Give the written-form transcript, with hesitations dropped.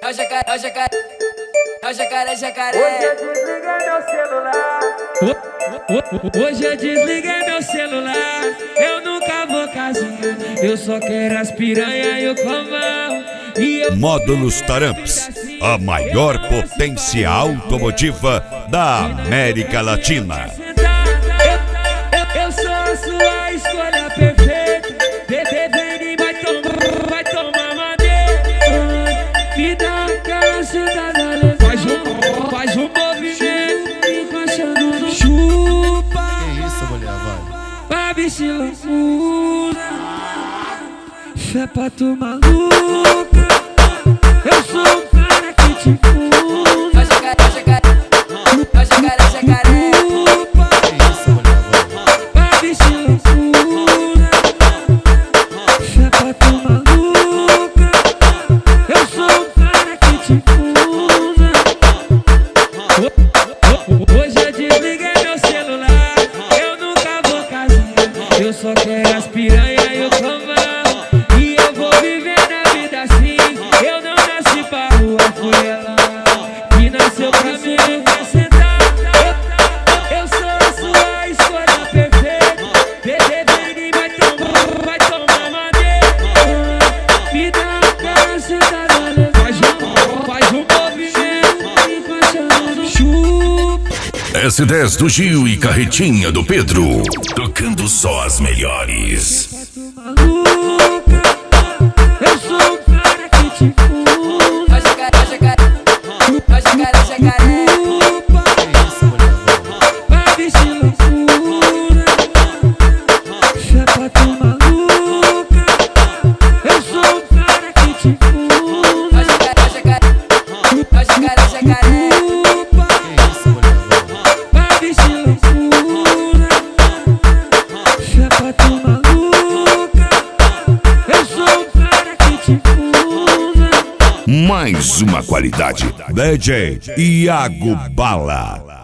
Hoje eu desliguei meu celular. Eu nunca vou casinha. Eu só quero as piranha e o comão. Módulos Taramps, a maior potência automotiva da América Latina. Eu sou a sua escolha perfeita. Bebê vem e vai tomar madeira. Me dá aquela sentada, faz um movimento, encaixando no chupa. Que isso, mulher, vai. Bicho loucura, fé pra tu maluca. Eu sou o cara que te usa. Que isso, mulher, vai. Bicho loucura, fé pra tu maluca. Eu sou o cara que te usa. Hoje eu desliguei meu celular. Eu nunca vou casinha. Eu só quero as piranha e o comão. E eu vou viver na vida assim. Eu não nasci pra rua, foi ela que nasceu pra me representar. Eu sou a sua escolha perfeita. Bebê vem e vai tomar madeira. Me dá aquela sentada, faz um movimento, encaixando no chupa. S10 do Gil e Carretinha do Pedro, tocando só as melhores. Eu sou o cara que te usa. Que isso, mulher, vai. Bicho loucura, fé pra tu maluca. Eu sou o cara que te usa. Que isso, mulher, vai. Bicho loucura, fé pra tu maluca. Eu sou o cara que te usa. Mais uma qualidade. DJ Iago Bala.